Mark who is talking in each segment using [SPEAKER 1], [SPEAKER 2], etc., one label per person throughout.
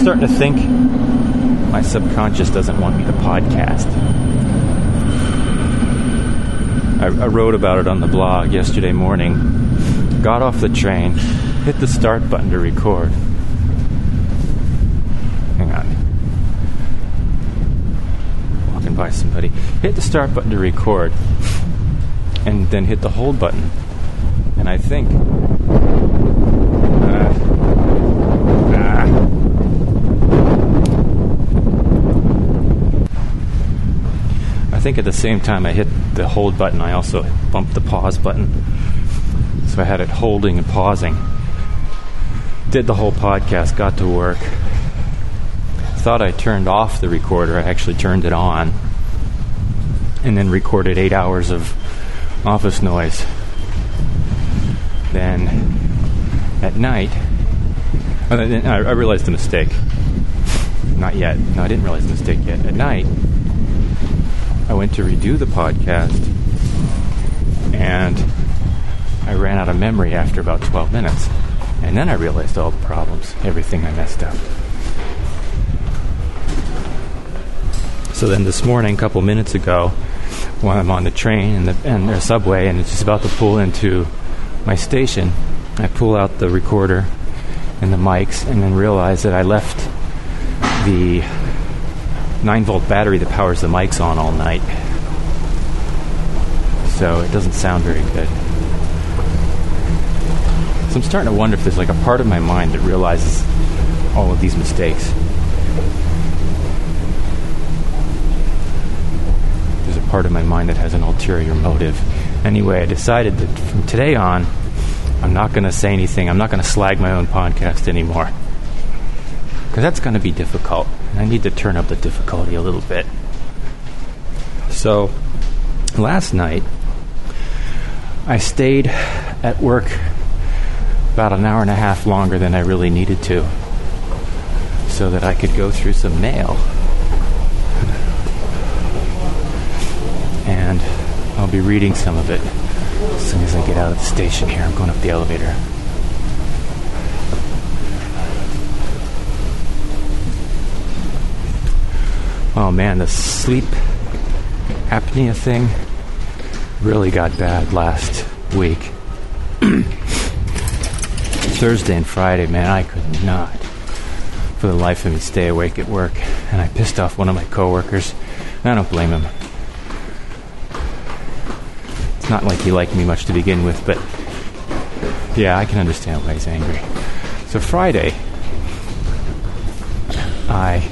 [SPEAKER 1] starting to think my subconscious doesn't want me to podcast. I wrote about it on the blog yesterday morning. Got off the train, hit the start button to record. Hang on. Walking by somebody. Hit the start button to record, and then hit the hold button. And I think... I think at the same time I hit the hold button, I also bumped the pause button. So I had it holding and pausing. Did the whole podcast, got to work. Thought I turned off the recorder. I actually turned it on. And then recorded 8 hours of office noise. Then at night, I realized the mistake. Not yet. No, I didn't realize the mistake yet. At night, I went to redo the podcast, and I ran out of memory after about 12 minutes. And then I realized all the problems, everything I messed up. So then this morning, a couple minutes ago, while I'm on the train and the subway, and it's just about to pull into my station, I pull out the recorder and the mics, and then realize that I left the 9-volt battery that powers the mics on all night. So it doesn't sound very good. So I'm starting to wonder if there's like a part of my mind that realizes all of these mistakes. There's a part of my mind that has an ulterior motive. Anyway, I decided that from today on, I'm not going to say anything. I'm not going to slag my own podcast anymore. Because that's going to be difficult. I need to turn up the difficulty a little bit. So, last night, I stayed at work about an hour and a half longer than I really needed to, so that I could go through some mail. And I'll be reading some of it as soon as I get out of the station here. I'm going up the elevator. Oh man, the sleep apnea thing really got bad last week. Thursday and Friday, man, I could not for the life of me stay awake at work. And I pissed off one of my coworkers. I don't blame him. It's not like he liked me much to begin with, but yeah, I can understand why he's angry. So Friday, I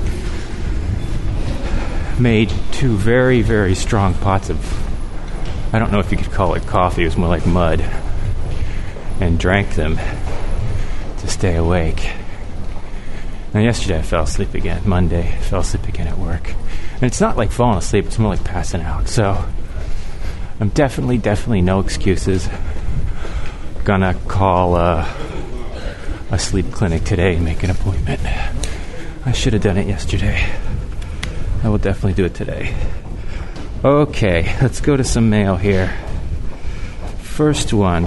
[SPEAKER 1] made 2 very, very strong pots of, I don't know if you could call it coffee, it was more like mud, and drank them to stay awake. Now yesterday I fell asleep again. Monday I fell asleep again at work. And it's not like falling asleep, it's more like passing out. So I'm definitely no excuses. Gonna call a sleep clinic today and make an appointment. I should have done it yesterday. I will definitely do it today. Okay, let's go to some mail here. First one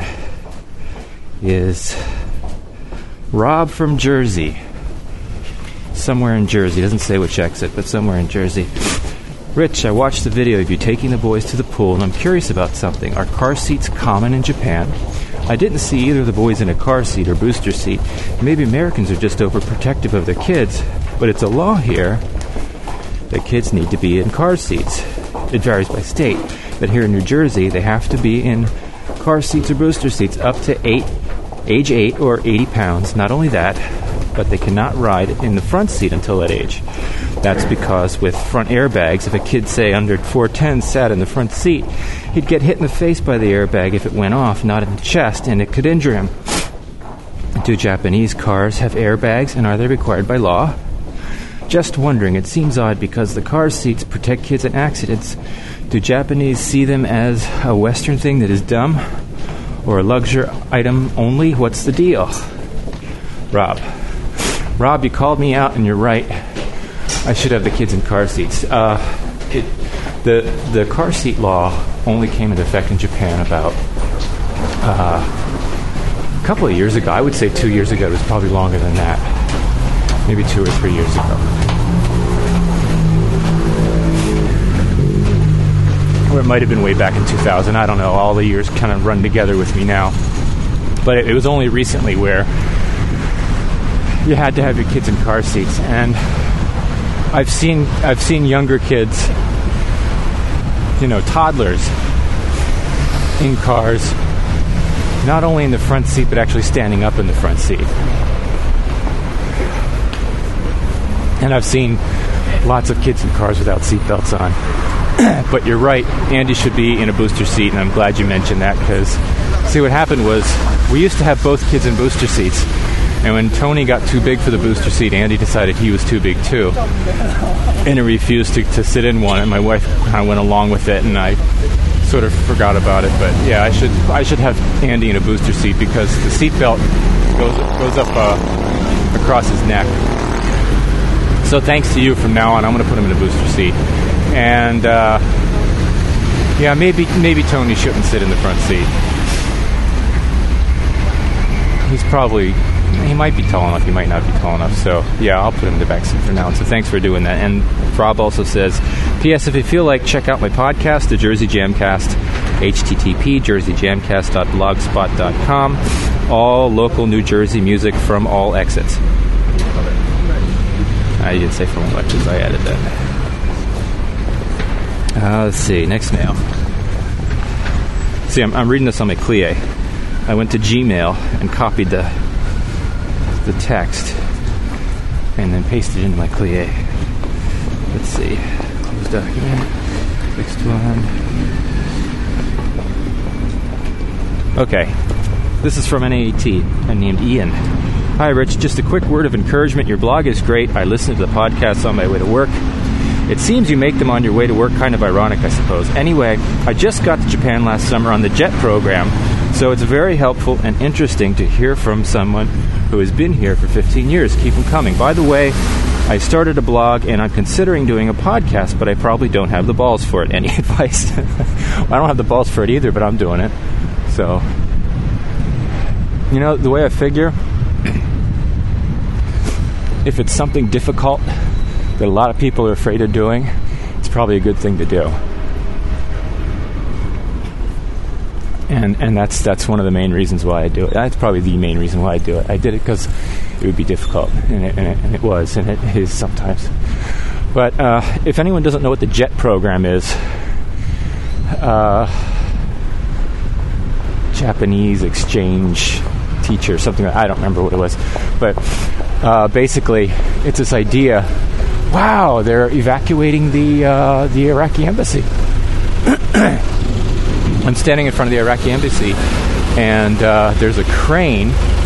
[SPEAKER 1] is Rob from Jersey. Somewhere in Jersey. Doesn't say which exit, but somewhere in Jersey. Rich, I watched the video of you taking the boys to the pool, and I'm curious about something. Are car seats common in Japan? I didn't see either of the boys in a car seat or booster seat. Maybe Americans are just overprotective of their kids, but it's a law here that kids need to be in car seats. It varies by state, but here in New Jersey, they have to be in car seats or booster seats up to age 8 or 80 pounds. Not only that, but they cannot ride in the front seat until that age. That's because with front airbags, if a kid, say, under 4'10", sat in the front seat, he'd get hit in the face by the airbag if it went off, not in the chest, and it could injure him. Do Japanese cars have airbags, and are they required by law? Just wondering, it seems odd because the car seats protect kids in accidents. Do Japanese see them as a Western thing that is dumb? Or a luxury item only? What's the deal? Rob, you called me out and you're right. I should have the kids in car seats. The car seat law only came into effect in Japan about a couple of years ago. I would say 2 years ago. It was probably longer than that. maybe 2 or 3 years ago. Or it might have been way back in 2000. I don't know. All the years kind of run together with me now. But it was only recently where you had to have your kids in car seats. And I've seen younger kids, toddlers in cars, not only in the front seat, but actually standing up in the front seat. And I've seen lots of kids in cars without seatbelts on. But you're right, Andy should be in a booster seat, and I'm glad you mentioned that, because, see, what happened was, we used to have both kids in booster seats, and when Tony got too big for the booster seat, Andy decided he was too big too, and he refused to sit in one, and my wife kind of went along with it, and I sort of forgot about it. But yeah, I should have Andy in a booster seat, because the seatbelt goes up across his neck. So thanks to you, from now on, I'm going to put him in a booster seat. And yeah, maybe Tony shouldn't sit in the front seat. He might be tall enough, he might not be tall enough. So yeah, I'll put him in the back seat for now. So thanks for doing that. And Rob also says, P.S. if you feel like, check out my podcast, The Jersey Jamcast, http jerseyjamcast.blogspot.com. All local New Jersey music from all exits. I didn't say from all exits, I added that. Let's see, next mail. See, I'm reading this on my Clie. I went to Gmail and copied the text and then pasted it into my Clie. Let's see. Close document. Next one. Okay. This is from NAAT. I'm named Ian. Hi, Rich. Just a quick word of encouragement. Your blog is great. I listen to the podcasts on my way to work. It seems you make them on your way to work. Kind of ironic, I suppose. Anyway, I just got to Japan last summer on the JET program, so it's very helpful and interesting to hear from someone who has been here for 15 years. Keep them coming. By the way, I started a blog, and I'm considering doing a podcast, but I probably don't have the balls for it. Any advice? I don't have the balls for it either, but I'm doing it. So, the way I figure, if it's something difficult that a lot of people are afraid of doing, it's probably a good thing to do. And that's one of the main reasons why I do it. That's probably the main reason why I do it. I did it because it would be difficult, and it was, and it is sometimes. But if anyone doesn't know what the JET program is, Japanese exchange teacher, something I don't remember what it was, but basically it's this idea. Wow, they're evacuating the Iraqi embassy. I'm standing in front of the Iraqi embassy, and there's a crane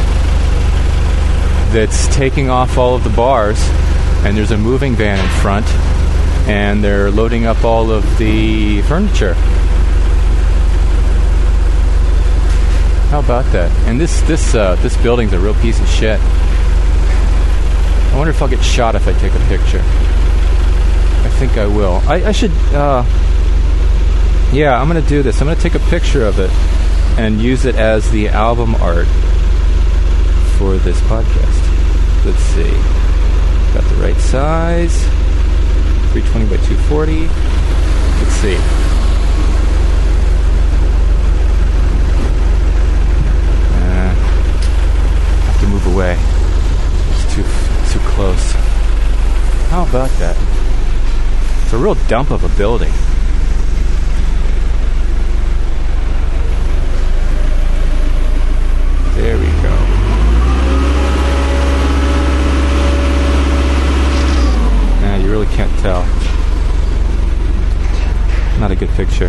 [SPEAKER 1] that's taking off all of the bars, and there's a moving van in front, and they're loading up all of the furniture. How about that? And this building's a real piece of shit. I wonder if I'll get shot if I take a picture. I think I will. I should, yeah, I'm going to do this. I'm going to take a picture of it and use it as the album art for this podcast. Let's see. Got the right size. 320 by 240. Let's see. Have to move away. It's too close. How about that? It's a real dump of a building. There we go. Nah, you really can't tell. Not a good picture.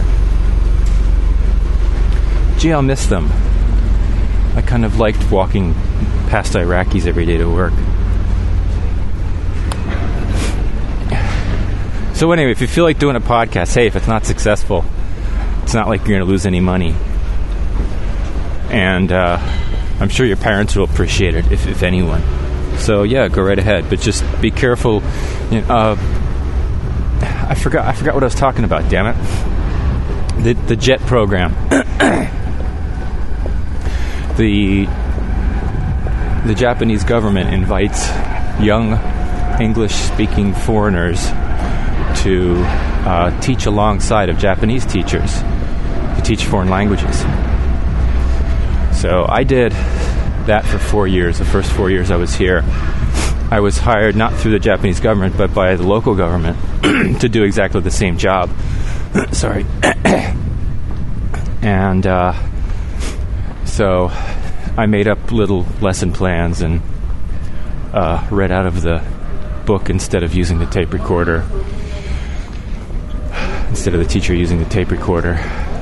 [SPEAKER 1] Gee, I'll miss them. I kind of liked walking past Iraqis every day to work. So anyway, if you feel like doing a podcast, hey, if it's not successful, it's not like you're going to lose any money. And I'm sure your parents will appreciate it, if anyone. So yeah, go right ahead. But just be careful. I forgot what I was talking about, damn it. The JET program. The Japanese government invites young English-speaking foreigners to teach alongside of Japanese teachers, to teach foreign languages. So I did that for 4 years. The first 4 years I was here, I was hired not through the Japanese government, but by the local government to do exactly the same job. Sorry. And so I made up little lesson plans and read out of the book instead of using the tape recorder, instead of the teacher using the tape recorder.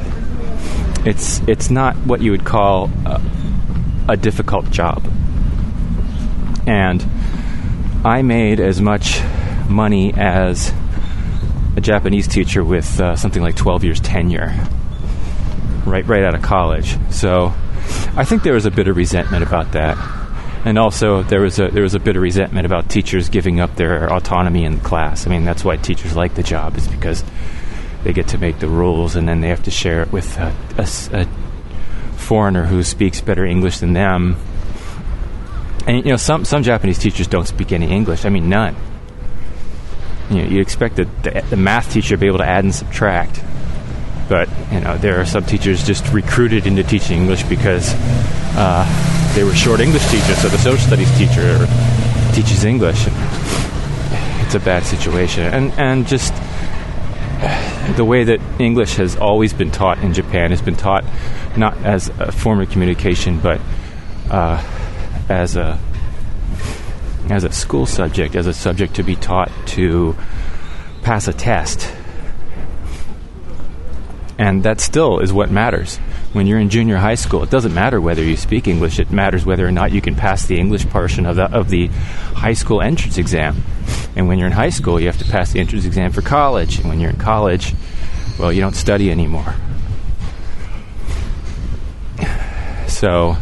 [SPEAKER 1] It's not what you would call a difficult job. And I made as much money as a Japanese teacher with something like 12 years tenure, right out of college. So I think there was a bit of resentment about that. And also there was a bit of resentment about teachers giving up their autonomy in the class. I mean, that's why teachers like the job, is because they get to make the rules, and then they have to share it with a foreigner who speaks better English than them. And some Japanese teachers don't speak any English. I mean, none. You expect the math teacher to be able to add and subtract, but there are some teachers just recruited into teaching English because they were short English teachers, so the social studies teacher teaches English. It's a bad situation, and just the way that English has always been taught in Japan has been taught not as a form of communication, but as a school subject, as a subject to be taught to pass a test. And that still is what matters. When you're in junior high school, it doesn't matter whether you speak English. It matters whether or not you can pass the English portion of the high school entrance exam. And when you're in high school, you have to pass the entrance exam for college. And when you're in college, well, you don't study anymore. So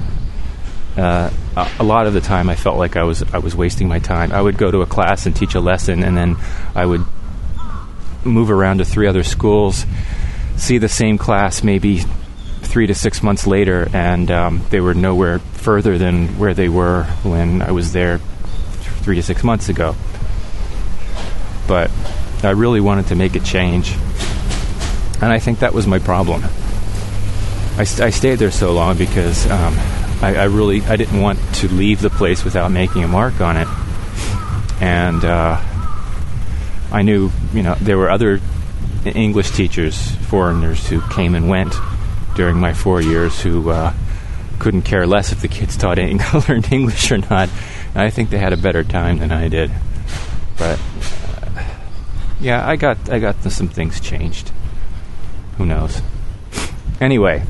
[SPEAKER 1] a lot of the time I felt like I was wasting my time. I would go to a class and teach a lesson, and then I would move around to 3 other schools, see the same class maybe 3 to 6 months later, and they were nowhere further than where they were when I was there 3 to 6 months ago. But I really wanted to make a change, and I think that was my problem. I stayed there so long because I didn't want to leave the place without making a mark on it. And I knew, there were other English teachers, foreigners, who came and went during my 4 years who couldn't care less if the kids learned English or not. And I think they had a better time than I did. But yeah, I got some things changed. Who knows? Anyway,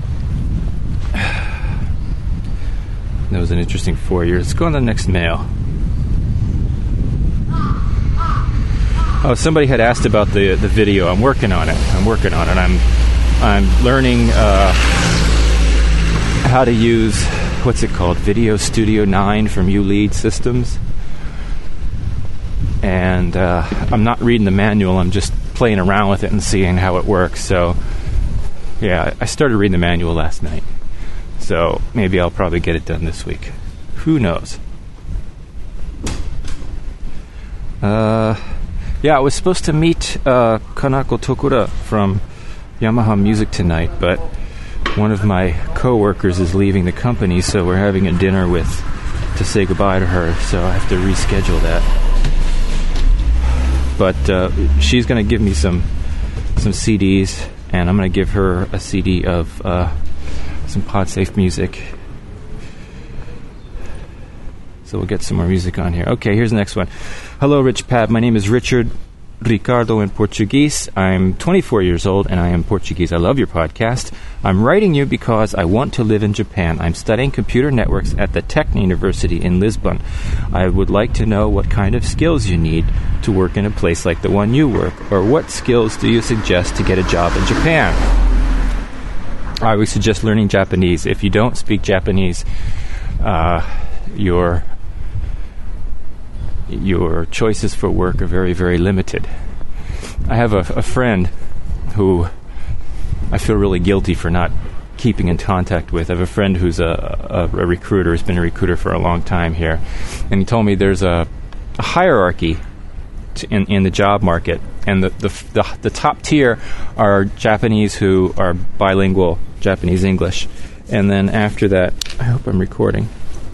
[SPEAKER 1] that was an interesting 4 years. Let's go on to the next mail. Oh, somebody had asked about the video. I'm working on it. I'm learning how to use, what's it called, Video Studio 9 from ULead Systems. And I'm not reading the manual. I'm just playing around with it and seeing how it works. So, yeah, I started reading the manual last night. So maybe I'll probably get it done this week. Who knows? Yeah, I was supposed to meet Kanako Tokura from Yamaha Music tonight, but one of my co-workers is leaving the company, so we're having a dinner to say goodbye to her, so I have to reschedule that. But she's going to give me some CDs, and I'm going to give her a CD of some PodSafe music. So we'll get some more music on here. Okay, here's the next one. Hello, Rich Pab. My name is Richard Ricardo in Portuguese. I'm 24 years old, and I am Portuguese. I love your podcast. I'm writing you because I want to live in Japan. I'm studying computer networks at the Tech University in Lisbon. I would like to know what kind of skills you need to work in a place like the one you work, or what skills do you suggest to get a job in Japan? I would suggest learning Japanese. If you don't speak Japanese, your choices for work are very, very limited. I have a friend who I feel really guilty for not keeping in contact with. I have a friend who's a recruiter, has been a recruiter for a long time here, and he told me there's a hierarchy in the job market, and the top tier are Japanese who are bilingual, Japanese English, and then after that, I hope I'm recording.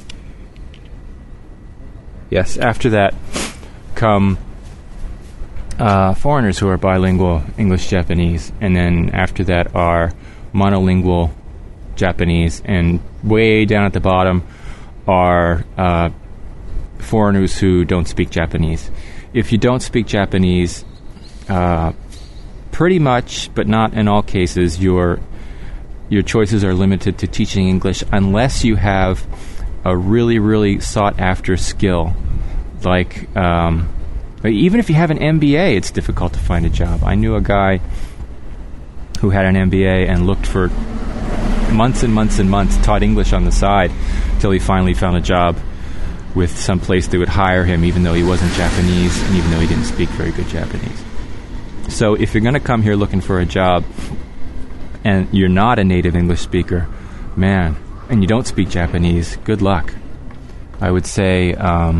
[SPEAKER 1] Yes, after that come foreigners who are bilingual, English, Japanese, and then after that are monolingual Japanese, and way down at the bottom are foreigners who don't speak Japanese. If you don't speak Japanese, pretty much, but not in all cases, your choices are limited to teaching English unless you have a really, really sought-after skill. Like, even if you have an MBA, it's difficult to find a job. I knew a guy who had an MBA and looked for months and months and months, taught English on the side, until he finally found a job with some place that would hire him, even though he wasn't Japanese and even though he didn't speak very good Japanese. So if you're going to come here looking for a job and you're not a native English speaker, man, and you don't speak Japanese, good luck. I would say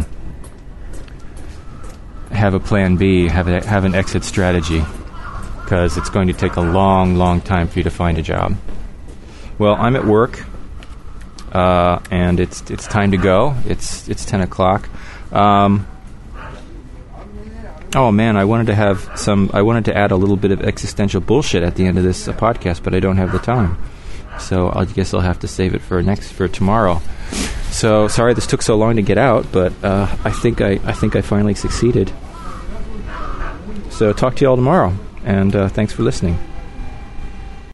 [SPEAKER 1] have a plan B, have an exit strategy, because it's going to take a long, long time for you to find a job. Well, I'm at work, and it's time to go. It's 10 o'clock. Oh man, I wanted to add a little bit of existential bullshit at the end of this podcast, but I don't have the time. So I guess I'll have to save it for tomorrow. So sorry this took so long to get out, but I think I finally succeeded. So talk to you all tomorrow, and thanks for listening.